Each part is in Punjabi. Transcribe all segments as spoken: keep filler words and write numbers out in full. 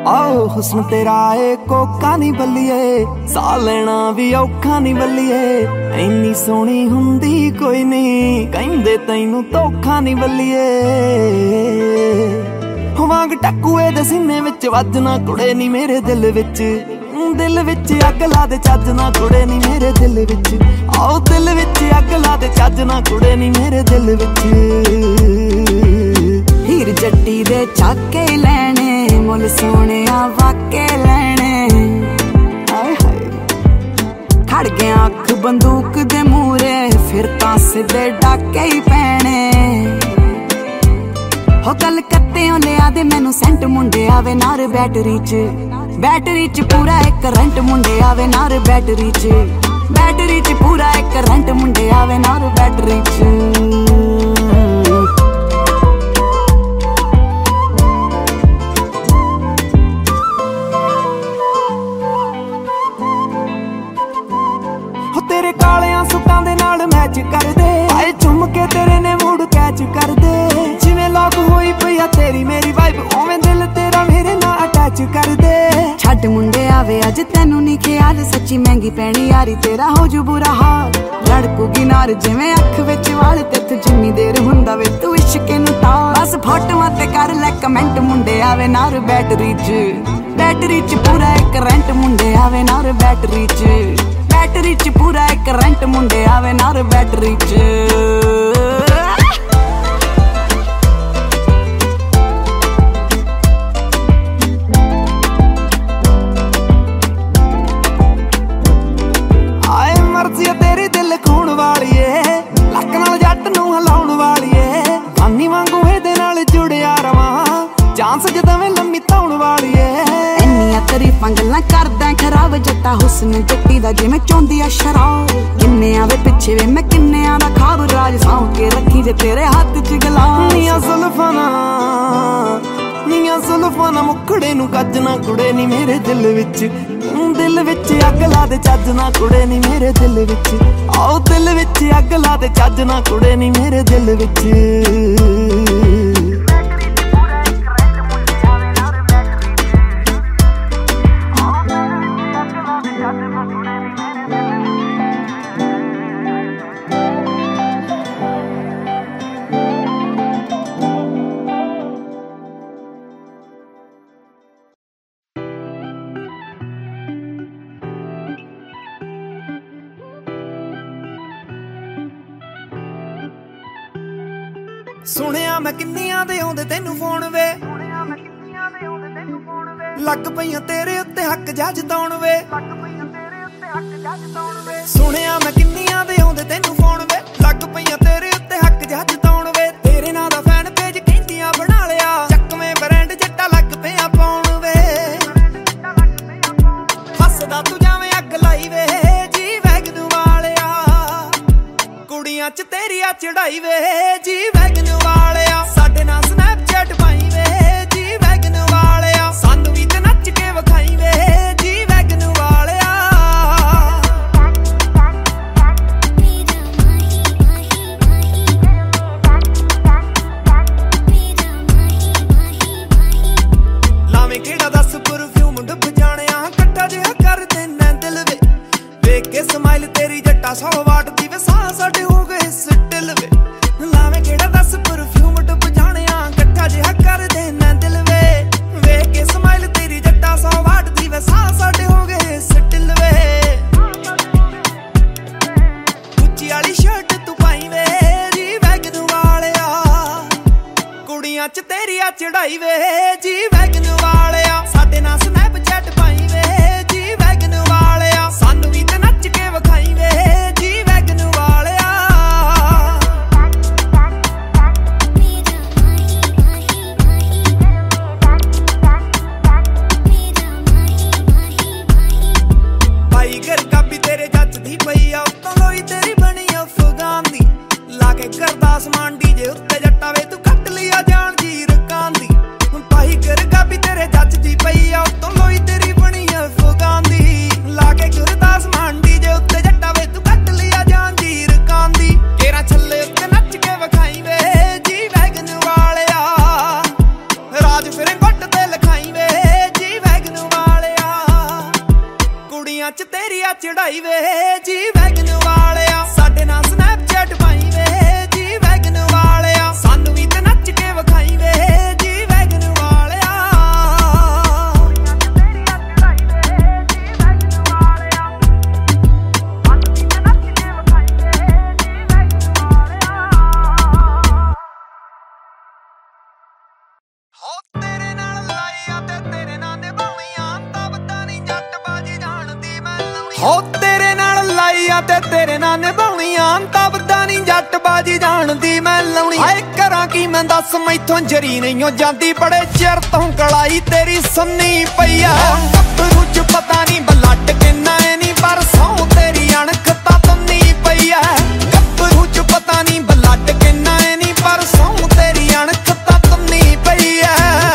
आओ हुस्न तेरा ए कोका नी बल्लिए, साह लेना भी औखा नी बल्लिए। इन्नी सोहनी हुंदी कोई नहीं, कहिंदे तैनू धोखा नी बल्लिए। वांग टकुए दे सीने विच वजना कुड़े नी मेरे दिल विच, दिल विच अग ला दे चजना कुड़े नी मेरे दिल विच। आओ दिल विच अग ला दे चजना कुड़े नी मेरे दिल विच। हीर जट्टी दे चाके लैने, मुल सोने वाके लैने। हाय हाय खड़ गया अख बंदूक दे मूरे, फिर तां सिद्धे डाके ही पैने। हो कलकत्तेओं लिया दे मैनू सेंट, मुंडे आवे नार बैटरी च, बैटरी च पूरा एक करंट। मुंडे आवे नार बैटरी च, बैटरी च पूरा एक करंट। मुंडे आवे नार बैटरी च। तेरे कालियां सुटां दे नाल मैच कर दे, आए चुम के तेरे ने मूड कैच कर दे। जिवें लॉक होई पई तेरी मेरी वाइब, ओवें दिल तेरा मेरे नाल अटैच कर दे। छड्ड मुंडे आवे अज तैनू नी ख्याल, सच्ची महंगी पैनी यारी तेरा हो जू बुरा हाल। लड़कूगी नार जिवें अख विच वाल, तेथों जिन्नी देर हुंदा वे तू इश्क नूं टाल। बस फोटोआं ते कर लै कमेंट, मुंडे आवे नार बैटरी च, बैटरी च पूरा एक करंट। मुंडे आवे नार बैटरी च, बैटरी च पूरा एक करंट। मुंडे आवे नार बैटरी च। आए मर्जी तेरी दिल खून वालीए, लक नाल जट नूं हिलाउण वालीए। गानी वांगू इहदे नाल जुड़िया रवां, चांस जदवें लम्मी धौण वालीए। इन्नियां तारीफां गल्लां करदा खराब, जट्टा हुस्न जट्टी दा जिवें चौंदी आ शराब। किन्ने आवे पिछे वे मैं किन्ने दा खाब, राज सां के रखी जे तेरे हाथ च गलास। नियां जुल्फां ना नियां जुल्फां ना मुखड़े नूं कजना कुड़े नी मेरे दिल विच, दिल विच अग ला दे चजना कुड़े नी मेरे दिल विच। आओ दिल विच अग ला दे चजना कुड़े नी मेरे दिल विच। सुनिया मैं किन्नियां दे आउंदे तैनू फोन वे, लग पईयां तेरे उत्ते हक जा जताउण वे। सुनिया मैं किन्नियां दे आउंदे तैनू फोन वे, लग पईयां तेरे उत्ते हक जा जताउण वे। तेरे नां दा फैन पेज कहंदियां बना लिया, चकवें ब्रांड जट्टा लग पिया पाउण वे। हसदा तू जावें अग लाई वे जी वैगन वालिया, कुड़ियां च तेरी आ चढ़ाई वे जी वैगन वालिया। साडे नाल स्नैपचैट पाई वे जी वैगन वालिया, सानू भी ते नच के विखाई वे जी वैगन वालिया। लावें केड़ा दस परफ्यूम डुब जाणिया, कट्ठा जिहा कर देना दिल वे। वेख के स्माइल तेरी जट्टा सौ वाट दी वे, साह साडे हो गए सिटिल वे। लावें केड़ा दस परफ्यूम डुब जाणिया, कट्ठा जिहा कर देना दिल वे। वेख के स्माइल तेरी जट्टा सौ वाट दी वे, साह साडे हो गए सिटिल वे। उच्ची वाली शर्ट तू पाई वे जी वैगन वालिया, कुड़ियां च तेरी आ चढ़ाई वे जी वैगन वालिया। साडे नाल स्नैपचैट पाई वे जी वैगन वालिया, सानू भी ते नच के विखाई वे जी वैगन वालिया। भाई घर काबी तेरे जच दी पई आ, उत्तों लोई तेरी बनी अफगान दी। लाके करदा समान डीजे उत्ते जट्टा वे तू कट लिया जान जी रकान दी। भाई घर काबी तेरे जच दी पई आ, उत्तों लोई ਚੜਾਈ ਵੇ ਜੀ ਵੈਗਨ ਵਾਲਿਆ ਸਾਡੇ ਨਾਲ ਸਨੈਪਚੈਟ ਪਾਈ ਵੇ ਜੀ ਵੈਗਨ ਵਾਲਿਆ ਸਾਨੂੰ ਵੀ ਤੇ ਨੱਚ ਕੇ ਵਿਖਾਈ ਵੇ ਜੀ ਵੈਗਨ ਵਾਲਿਆ ਹੋ ਤੇਰੇ ਨਾਲ ਲਾਈਆਂ ਤੇ ਤੇਰੇ ਨਾਲ ਨਿਭਾਉਣੀਆਂ ਤਾਂ ਪਤਾ ਨਹੀਂ ਜੱਟਬਾਜੀ ਜਾਣਦੀ ਮੈਂ ਲਾਉਣੀ ਹੋ ਤੇਰੇ ਨਾਲ ਲਾਈਆਂ ਤੇ ਤੇਰੇ ਨਾਲ ਨਿਭਾਉਣੀਆਂ ਤਾਂ ਪਤਾ ਨਹੀਂ ਜੱਟਬਾਜੀ ਜਾਣਦੀ ਮੈਂ ਲਾਉਣੀ ਹਾਏ ਕਰਾਂ ਕੀ ਮੈਂ ਦੱਸ ਮੈਥੋਂ ਜਰੀ ਨਹੀਂ ਹੋ ਜਾਂਦੀ ਬੜੇ ਚਿਰ ਤੋਂ ਕਲਾਈ ਤੇਰੀ ਸੰਨੀ ਪਈਆ ਗੱਭਰੂ ਚ ਪਤਾ ਨਹੀਂ ਬਲੱਡ ਕਿੰਨਾ ਐ ਨਹੀਂ ਪਰ ਸੌ ਤੇਰੀ ਅਣਖ ਤਾਂ ਤੰਨੀ ਪਈਆ ਗੱਭਰੂ ਚ ਪਤਾ ਨਹੀਂ ਬਲੱਡ ਕਿੰਨਾ ਐ ਨਹੀਂ ਪਰ ਸੌ ਤੇਰੀ ਅਣਖ ਤਾਂ ਤੰਨੀ ਪਈਆ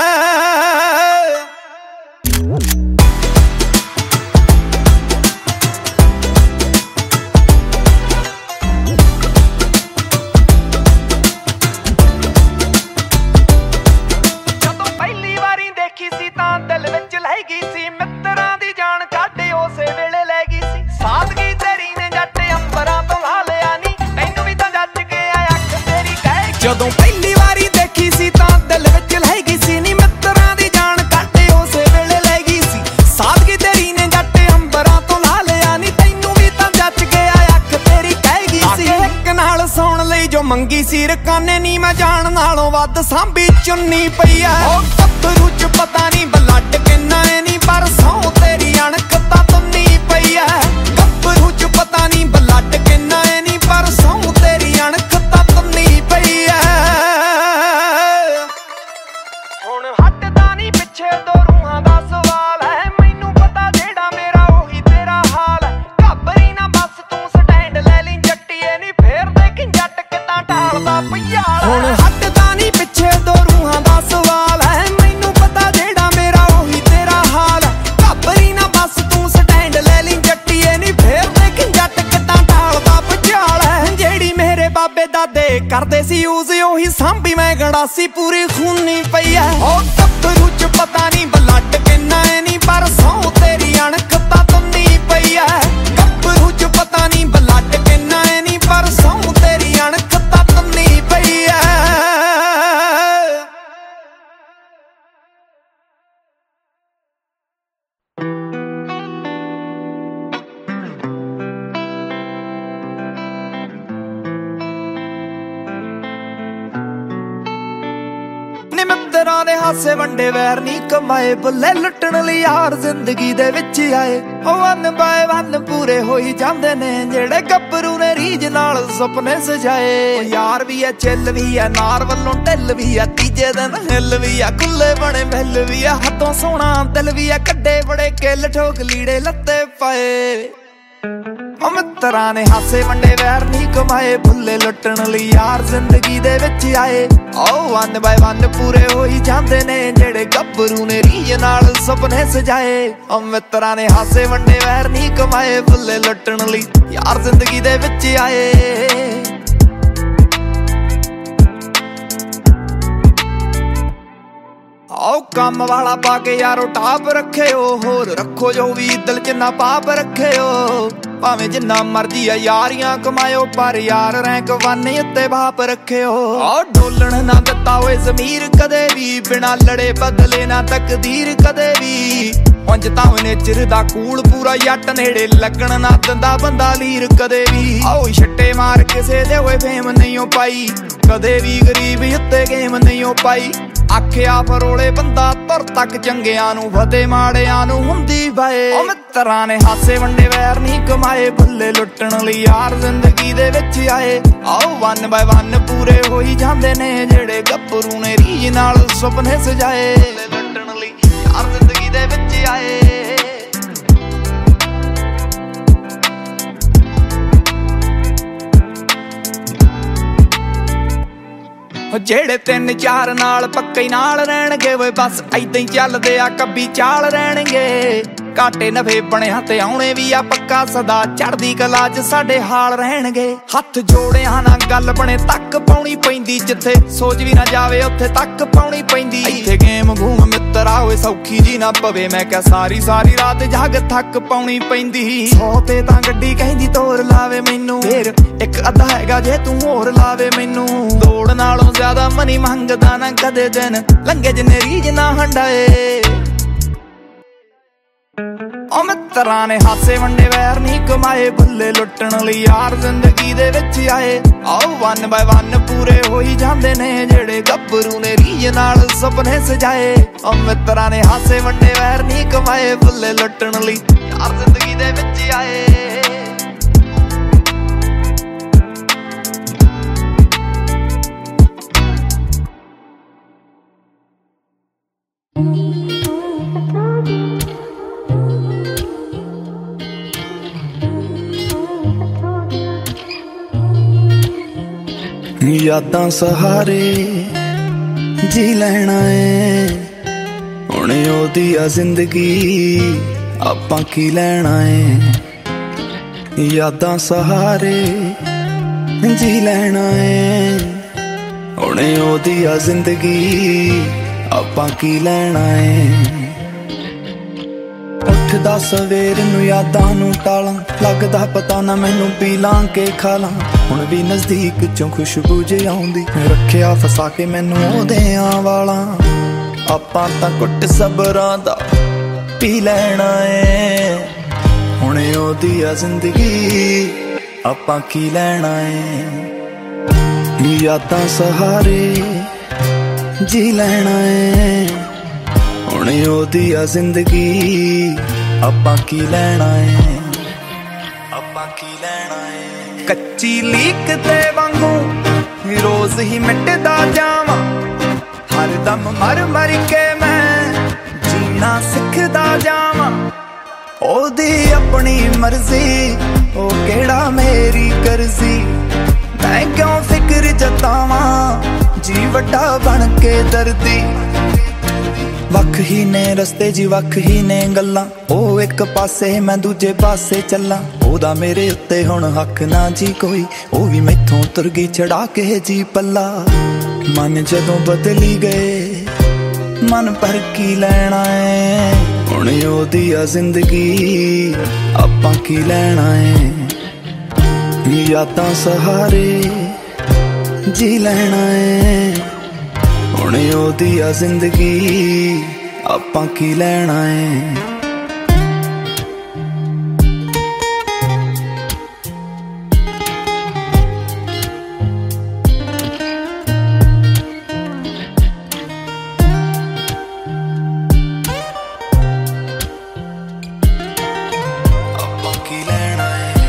ਜਦੋਂ ਪਹਿਲੀ ਵਾਰੀ ਦੇਖੀ ਸੀ ਤਾਂ ਦਿਲ ਵਿੱਚ ਲੈ ਗਈ ਸੀ ਨੀ ਮਿੱਤਰਾਂ ਦੀ ਜਾਨ ਕੱਢ ਉਸੇ ਵੇਲੇ ਲੈ ਗਈ ਸੀ ਸਾਦਗੀ ਤੇਰੀ ਨੇ ਜੱਟ ਅੰਬਰਾਂ ਤੋਂ ਲਾ ਲਿਆ ਨੀ ਤੈਨੂੰ ਵੀ ਤਾਂ ਜੱਜ ਗਿਆ ਅੱਖ ਤੇਰੀ ਕਹਿ ਗਈ ਸੀ ਇੱਕ ਨਾਲ ਸੌਣ ਲਈ ਜੋ ਮੰਗੀ ਸੀ ਰਕਾਨੇ ਨੀ ਮੈਂ ਜਾਣ ਨਾਲੋਂ ਵੱਧ ਸਾਂਭੀ ਚੁੰਨੀ ਪਈ ਐ ਉਹ ਗੱਭਰੂ ਚ ਪਤਾ ਨਹੀਂ ਬਲੱਡ ਕਿੰਨਾ ਐ ਨੀ ਪਰ ਸੌ ਤੇਰੀ ਅਣਖ ਤਾਂ ਤੰਨੀ ਪਈ ਐ ਗੱਭਰੂ ਚ ਪਤਾ ਨਹੀਂ ਬਲੱਡ ਕਿੰਨਾ ਐ ਨੀ ਪਰ ਸੌ ਤੇਰੀ ਅਣਖ ਤਾਂ ਤੰਨੀ ਪਈ ਐ ਹੁਣ ਹਟਦਾ ਨਹੀਂ ਪਿੱਛੇ ਦੋ ਰੂਹਾਂ ਦਾ ਸਵਾਲ ਹੈ ਮੈਨੂੰ ਪਤਾ ਜਿਹੜਾ ਮੇਰਾ ਉਹੀ ਤੇਰਾ ਹਾਲ ਹੈ ਘਾਬਰੀ ਨਾ ਬਸ ਤੂੰ ਸਟੈਂਡ ਲੈ ਲਈ ਜੱਟੀਏ ਨੀ ਫੇਰ ਦੇਖ ਜੱਟ ਕਿੱਦਾਂ ਢਾਲਦਾ ਪਿਆਲ ਹੁਣ ਹਟਦਾ ਨਹੀਂ ਪਿੱਛੇ ਦੋ ਰੂਹਾਂ ਦਾ ਸਵਾਲ ਹੈ ਮੈਨੂੰ ਪਤਾ ਜਿਹੜਾ ਮੇਰਾ ਉਹੀ ਤੇਰਾ ਹਾਲ ਹੈ ਘਾਬਰੀ ਨਾ ਬਸ ਤੂੰ ਸਟੈਂਡ ਲੈ ਲਈ ਜੱਟੀਏ ਨੀ ਫੇਰ ਦੇਖ ਜੱਟ ਕਿੱਦਾਂ ਢਾਲਦਾ ਪਿਆਲ ਹੈ ਜਿਹੜੀ ਮੇਰੇ ਬਾਬੇ ਦਾਦੇ ਕਰਦੇ ਸੀ ਯੂਜ਼ ਉਹੀ ਸਾਂਭੀ ਮੈਂ ਗੜਾਸੀ ਪੂਰੀ ਖੂਨੀ ਪਈ ਐ ਉਹ ਗੱਭਰੂ ਚ ਪਤਾ ਨਹੀਂ ਬਲੱਡ ਕਿੰਨਾ ਐ ਨੀ ਪਰ ਸੌ ਤੇਰੀ ਅਣਖ ਤਾਂ ਤੰਨੀ ਪਈ ਐ ਗੱਭਰੂ ਚ ਪਤਾ ਨਹੀਂ ਬਲੱਡ ਕਿੰਨਾ ਐ ਨੀ ਪਰ ਸੌ ਤੇਰੀ ਅਣਖ ਤਾਂ ਤੰਨੀ ਪਈ ਐ ਮਿੱਤਰਾਂ ਦੇ ਹਾਸੇ ਵੰਡੇ ਵੈਰ ਨਹੀਂ ਕਮਾਏ ਬੁੱਲੇ ਲੁੱਟਣ ਲਈ ਯਾਰ ਜ਼ਿੰਦਗੀ ਦੇ ਵਿੱਚ ਆਏ ਉਹ ਵਨ ਬਾਏ ਵਨ ਪੂਰੇ ਹੋਈ ਜਾਂਦੇ ਨੇ ਜਿਹੜੇ ਗੱਭਰੂ ਨੇ ਰੀਝ ਨਾਲ ਸੁਪਨੇ ਸਜਾਏ ਯਾਰ ਵੀ ਐ ਚੱਲ ਵੀ ਐ ਨਾਰ ਵੱਲੋਂ ਢਿੱਲ ਵੀ ਐ ਤੀਜੇ ਦਿਨ ਹਿੱਲ ਵੀ ਐ ਕੁੱਲੇ ਬਣੇ ਮਿਲ ਵੀ ਐ ਹੱਥੋਂ ਸੋਹਣਾ ਦਿਲ ਵੀ ਐ ਕੱਢੇ ਬੜੇ ਕਿੱਲ ਠੋਕ ਲੀੜੇ ਲੱਤੇ ਪਾਏ ਉਹ ਮਿੱਤਰਾਂ ਨੇ ਹਾਸੇ ਵੰਡੇ ਵੈਰ ਨਹੀਂ ਕਮਾਏ ਬੁੱਲੇ ਲੁੱਟਣ ਲਈ ਯਾਰ ਜ਼ਿੰਦਗੀ ਦੇ ਵਿੱਚ ਆਏ ਉਹ ਵਨ ਬਾਏ ਵਨ ਪੂਰੇ ਹੋਈ ਜਾਂਦੇ ਨੇ ਜਿਹੜੇ ਗੱਭਰੂ ਨੇ ਰੀਝ ਨਾਲ ਸੁਪਨੇ ਸਜਾਏ ਉਹ ਮਿੱਤਰਾਂ ਨੇ ਹਾਸੇ ਵੰਡੇ ਵੈਰ ਨਹੀਂ ਕਮਾਏ ਬੁੱਲੇ ਲੁੱਟਣ ਲਈ ਯਾਰ ਜ਼ਿੰਦਗੀ ਦੇ ਵਿੱਚ ਆਏ ਆਓ ਕੰਮ ਵਾਲਾ ਪਾ ਕੇ ਯਾਰੋ ਟਾਪ ਰੱਖਿਓ ਹੋਰ ਰੱਖੋ ਜੋ ਵੀ ਦਿਲ ਚ ਨਾ ਪਾਪ ਰੱਖਿਓ ਭਾਵੇਂ ਜਿੰਨਾ ਮਰਜੀ ਆ ਯਾਰੀਆਂ ਕਮਾਇਓ ਪਰ ਯਾਰ ਰੈਂਕ ਵਨ ਉੱਤੇ ਬਾਪ ਰੱਖਿਓ ਆ ਡੋਲਣ ਨਾ ਦਿੱਤਾ ਓਏ ਜ਼ਮੀਰ ਕਦੇ ਵੀ ਬਿਨਾ ਲੜੇ ਬਦਲੇ ਨਾ ਤਕਦੀਰ ਕਦੇ ਵੀ ਉਂਝ ਤਾਂ ਨੇਚਰ ਦਾ ਕੂਲ ਪੂਰਾ ਜੱਟ ਨੇੜੇ ਲੱਗਣ ਨਾ ਦਿੰਦਾ ਬੰਦਾ ਲੀਰ ਕਦੇ ਵੀ ਆਓ ਛੱਟੇ ਮਾਰ ਕਿਸੇ ਦੇ ਓਏ ਫੇਮ ਨਹੀਂ ਓ ਪਾਈ ਕਦੇ ਵੀ ਗਰੀਬ ਉੱਤੇ ਗੇਮ ਨਹੀਂ ਓ ਪਾਈ ਆਖਿਆ ਫਰੋਲੇ ਬੰਦਾ ਤੁਰ ਤੱਕ ਚੰਗਿਆਂ ਨੂੰ ਫਤੇ ਮਾੜਿਆਂ ਨੂੰ ਹੁੰਦੀ ਬਾਏ ਉਹ ਮਿੱਤਰਾਂ ਨੇ ਹਾਸੇ ਵੰਡੇ ਵੈਰ ਨਹੀਂ ਕਮਾਏ ਭੁੱਲੇ ਲੁੱਟਣ ਲਈ ਯਾਰ ਜ਼ਿੰਦਗੀ ਦੇ ਵਿੱਚ ਆਏ ਆਓ ਵਨ ਬਾਏ ਵਨ ਪੂਰੇ ਹੋਈ ਜਾਂਦੇ ਨੇ ਜਿਹੜੇ ਗੱਭਰੂ ਨੇ ਰੀਝ ਨਾਲ ਸੁਪਨੇ ਸਜਾਏ ਲੁੱਟਣ ਲਈ ਯਾਰ ਜ਼ਿੰਦਗੀ ਦੇ ਵਿੱਚ ਆਏ ਜਿਹੜੇ ਤਿੰਨ ਚਾਰ ਨਾਲ ਪੱਕੇ ਨਾਲ ਰਹਿਣਗੇ ਵੇ ਬਸ ਏਦਾਂ ਹੀ ਚੱਲਦੇ ਆ ਕੱਬੀ ਚਾਲ ਰਹਿਣਗੇ ਘਾਟੇ ਨਫੇ ਬਣਿਆ ਤੇ ਆਉਣੇ ਵੀ ਆ ਪੱਕਾ ਸਦਾ ਚੜ੍ਹਦੀ ਕਲਾ ਚ ਸਾਡੇ ਹਾਲ ਰਹਿਣਗੇ ਹੱਥ ਜੋੜਿਆਂ ਨਾਲ ਗੱਲ ਬਣੇ ਤੱਕ ਪਾਉਣੀ ਪੈਂਦੀ ਜਿੱਥੇ ਸੋਚ ਵੀ ਨਾ ਜਾਵੇ ਉੱਥੇ ਤੱਕ ਪਾਉਣੀ ਪੈਂਦੀ ਇੱਥੇ ਗੇਮ ਗੂਮ ਮਿੱਤਰਾ ਹੋਏ ਸੌਖੀ ਜੀ ਨਾ ਪਵੇ ਮੈਂ ਕਿਹਾ ਸਾਰੀ ਸਾਰੀ ਰਾਤ ਜਾਗ ਥੱਕ ਪਾਉਣੀ ਪੈਂਦੀ ਸੌ ਤੇ ਤਾਂ ਗੱਡੀ ਕਹਿੰਦੀ ਤੋਰ ਲਾਵੇ ਮੈਨੂੰ ਫੇਰ ਇੱਕ ਅੱਧਾ ਹੈਗਾ ਜੇ ਤੂੰ ਹੋਰ ਲਾਵੇ ਮੈਨੂੰ ਦੌੜ ਨਾਲੋਂ ਜ਼ਿਆਦਾ ਮਨੀ ਮੰਗਦਾ ਨਾ ਕਦੇ ਦਿਨ ਲੰਘੇ ਜਿੰਨੇ ਰੀਝ ਨਾ ਹੰਡਾਏ ਉਹ ਮਿੱਤਰਾਂ ਨੇ ਹਾਸੇ ਵੰਡੇ ਵੈਰ ਨਹੀਂ ਕਮਾਏ ਬੱਲੇ ਲੁੱਟਣ ਲਈ ਯਾਰ ਜ਼ਿੰਦਗੀ ਦੇ ਵਿੱਚ ਆਏ ਆਓ ਵਨ ਬਾਏ ਵਨ ਪੂਰੇ ਹੋਈ ਜਾਂਦੇ ਨੇ ਜਿਹੜੇ ਗੱਭਰੂ ਨੇ ਰੀਝ ਨਾਲ ਸੁਪਨੇ ਸਜਾਏ ਉਹ ਮਿੱਤਰਾਂ ਨੇ ਹਾਸੇ ਵੰਡੇ ਵੈਰ ਨਹੀਂ ਕਮਾਏ ਬੱਲੇ ਲੁੱਟਣ ਲਈ ਯਾਰ ਜ਼ਿੰਦਗੀ ਦੇ ਵਿੱਚ ਆਏ ਯਾਦਾਂ ਸਹਾਰੇ ਜੀ ਲੈਣਾ ਏ ਹੁਣ ਉਹਦੀ ਆ ਜ਼ਿੰਦਗੀ ਆਪਾਂ ਕੀ ਲੈਣਾ ਏ ਯਾਦਾਂ ਸਹਾਰੇ ਜੀ ਲੈਣਾ ਏ ਹੁਣ ਉਹਦੀ ਆ ਜ਼ਿੰਦਗੀ ਆਪਾਂ ਕੀ ਲੈਣਾ ਏ ਉੱਠਦਾ ਸਵੇਰ ਨੂੰ ਯਾਦਾਂ ਨੂੰ ਟਾਲਾਂ ਲੱਗਦਾ ਪਤਾ ਨਾ ਮੈਨੂੰ ਪੀ ਲਾਂ ਕੇ ਖਾ ਲਾਂ ਹੁਣ ਵੀ ਨਜ਼ਦੀਕ ਚੋਂ ਖੁਸ਼ਬੂ ਜੇ ਆਉਂਦੀ ਰੱਖਿਆ ਫਸਾ ਕੇ ਮੈਨੂੰ ਉਹਦਿਆਂ ਵਾਲਾ ਆਪਾਂ ਤਾਂ ਘੁੱਟ ਸਬਰਾਂ ਦਾ ਪੀ ਲੈਣਾ ਏ ਹੁਣ ਉਹਦੀ ਆ ਜ਼ਿੰਦਗੀ ਆਪਾਂ ਕੀ ਲੈਣਾ ਏ ਯਾਦਾਂ ਸਹਾਰੇ ਜੀ ਲੈਣਾ ਏ ਹੁਣ ਉਹਦੀ ਆ ਜ਼ਿੰਦਗੀ ਆਪਾਂ ਕੀ ਲੈਣਾ ਏ ਆਪਾਂ ਕੀ ਲੈਣਾ ਏ ਕੱਚੀ ਲੀਕ ਤੇ ਵਾਂਗੂ ਰੋਜ਼ ਹੀ ਮਿਟਦਾ ਜਾਵਾਂ ਹਰ ਦਮ ਮਰ ਮਰ ਕੇ ਮੈਂ ਜੀਣਾ ਸਿੱਖਦਾ ਜਾਵਾਂ ਉਹਦੀ ਆਪਣੀ ਮਰਜ਼ੀ ਉਹ ਕਿਹੜਾ ਮੇਰੀ ਕਰਜ਼ੀ ਮੈਂ ਕਿਉਂ ਫਿਕਰ ਜਤਾਵਾਂ ਜੀ ਵੱਡਾ ਬਣ ਕੇ ਦਰਦੀ ਵੱਖ ਹੀ ਨੇ ਰਸਤੇ ਜੀ ਵੱਖ ਹੀ ਨੇ ਗੱਲਾਂ ਉਹ ਇੱਕ ਪਾਸੇ ਮੈਂ ਦੂਜੇ ਪਾਸੇ ਚੱਲਾਂ ਉਹਦਾ ਮੇਰੇ ਉੱਤੇ ਹੁਣ ਹੱਕ ਨਾ ਜੀ ਕੋਈ ਉਹ ਵੀ ਮੈਥੋਂ ਤੁਰ ਗਈ ਛੜਾ ਕੇ ਜੀ ਪੱਲਾ ਮਨ ਜਦੋਂ ਬਦਲੀ ਗਏ ਮਨ ਪਰ ਕੀ ਲੈਣਾ ਏ ਹੁਣ ਉਹਦੀ ਆ ਜ਼ਿੰਦਗੀ ਆਪਾਂ ਕੀ ਲੈਣਾ ਏ ਯਾਦਾਂ ਸਹਾਰੇ ਜੀ ਲੈਣਾ ਏ ਹੁਣ ਉਹਦੀ ਆ ਜ਼ਿੰਦਗੀ ਆਪਾਂ ਕੀ ਲੈਣਾ ਏ ਆਪਾਂ ਕੀ ਲੈਣਾ ਏ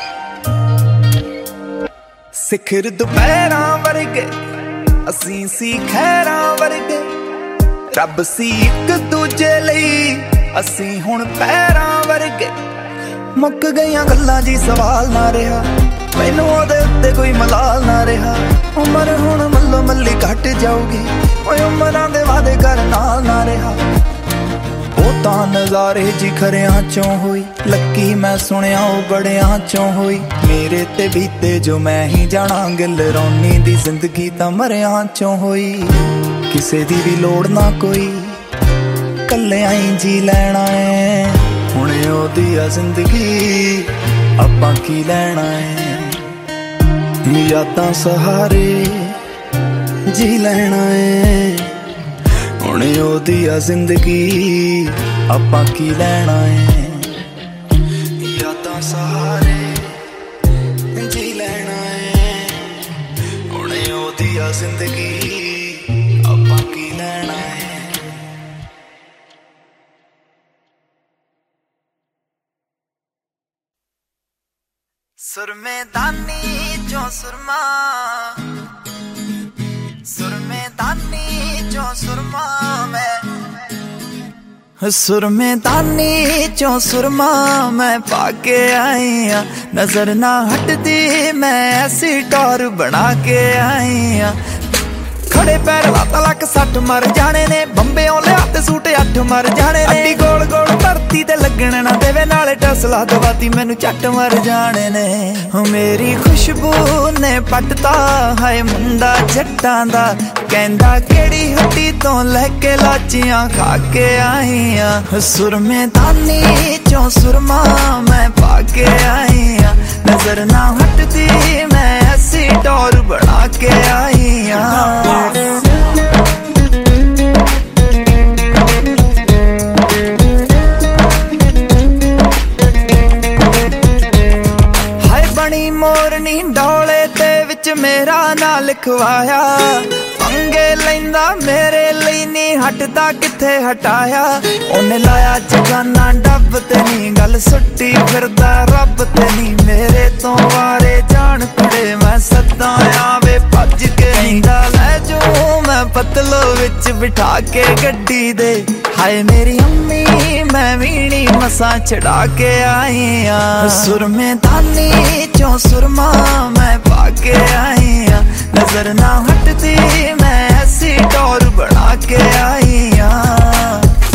ਸਿਖਰ ਦੁਪਹਿਰਾਂ ਵਰਗੇ ਅਸੀਂ ਸੀ ਖੈਰਾਂ ਵਰਗੇ ਰੱਬ ਸੀ ਇੱਕ ਦੂਜੇ ਲਈ ਅਸੀਂ ਹੁਣ ਪੈਰਾਂ ਵਰਗੇ ਮੁੱਕ ਗਈਆਂ ਗੱਲਾਂ ਜੀ ਸਵਾਲ ਨਾ ਰਿਹਾ ਮੈਨੂੰ ਉਹਦੇ ਉੱਤੇ ਕੋਈ ਮਲਾਲ ਨਾ ਰਿਹਾ ਉਮਰ ਹੁਣ ਮੱਲੋ ਮੱਲੀ ਘਟ ਜਾਊਗੀ ਓਏ ਉਮਰਾਂ ਦੇ ਵਾਅਦੇ ਕਰ ਨਾਲ ਨਾ ਰਿਹਾ ਉਹ ਤਾਂ ਨਜ਼ਾਰੇ ਜੀ ਖਰਿਆਂ ਚੋਂ ਹੋਈ ਲੱਕੀ ਮੈਂ ਸੁਣਿਆ ਉਹ ਬੜਿਆਂ ਚੋਂ ਹੋਈ ਮੇਰੇ ਤੇ ਬੀਤੇ ਜੋ ਮੈਂ ਹੀ ਜਾਣਾ ਗਿਲ ਰੌਣੀ ਦੀ ਜ਼ਿੰਦਗੀ ਤਾਂ ਮਰਿਆਂ ਚੋਂ ਹੋਈ ਕਿਸੇ ਦੀ ਵੀ ਲੋੜ ਨਾ ਕੋਈ ਕੱਲਿਆਂ ਹੀ ਜੀ ਲੈਣਾ ਏ ਹੁਣ ਉਹਦੀ ਆ ਜ਼ਿੰਦਗੀ ਆਪਾਂ ਕੀ ਲੈਣਾ ਏ ਯਾਦਾਂ ਸਹਾਰੇ ਜੀ ਲੈਣਾ ਏ ਹੁਣ ਉਹਦੀ ਆ ਜ਼ਿੰਦਗੀ ਆਪਾਂ ਕੀ ਲੈਣਾ ਏ ਯਾਦਾਂ ਸਹਾਰੇ ਜੀ ਲੈਣਾ ਏ ਹੁਣ ਉਹਦੀ ਆ ਜ਼ਿੰਦਗੀ ਆਪਾਂ ਕੀ ਲੈਣਾ ਏ ਸੁਰਮੇਦਾਨੀ ਚੋਂ ਸੁਰਮਾ ਸੁਰਮੇਦਾਨੀ ਚੋਂ ਸੁਰਮਾ ਮੈਂ ਸੁਰਮੇਦਾਨੀ ਚੋਂ ਸੁਰਮਾ ਮੈਂ ਪਾ ਕੇ ਆਈ ਆ ਨਜ਼ਰ ਨਾ ਹਟਦੀ ਮੈਂ ਐਸੀ ਟੌਰ ਬਣਾ ਕੇ ਆਈ ਆ ਖੜ माड़े पैर लत लक सट मर जाने ने बंबेओं लिया ते सूट अठ मर जाने ने अड्डी गोल गोल धरती ते लगण ना देवे नाले टसला दवाती मैनू झट मर जाने ने मेरी खुशबू ने पटता है मुंडा जट्टां दा कहंदा केड़ी हट्टी तो लैके लाचियां खा के आईयां सुरमे दानी चों सुरमा मैं पाके आईयां नजर ना हटती मैं ऐसी टौर बना के आईयां मोरनी डोले ते विच मेरा ना लिखवाया पंगे लैंदा मेरे लिए नहीं हटदा किथे हटाया उन्हें लाया जगाना डब ते नहीं गल सुट्टी फिरदा रब ते नहीं मेरे तो वारे जान कुड़े मैं सदा आवे भज के नींदा लै जो मैं पतलो विच बिठा के गड्डी दे हाय मेरी अम्मी मैं वीणी मसा चढ़ा के आई हां सुर में दानी चों सुरमा मैं पाके आई हां नजर ना हटती मैं ऐसी टौर बना के आई हां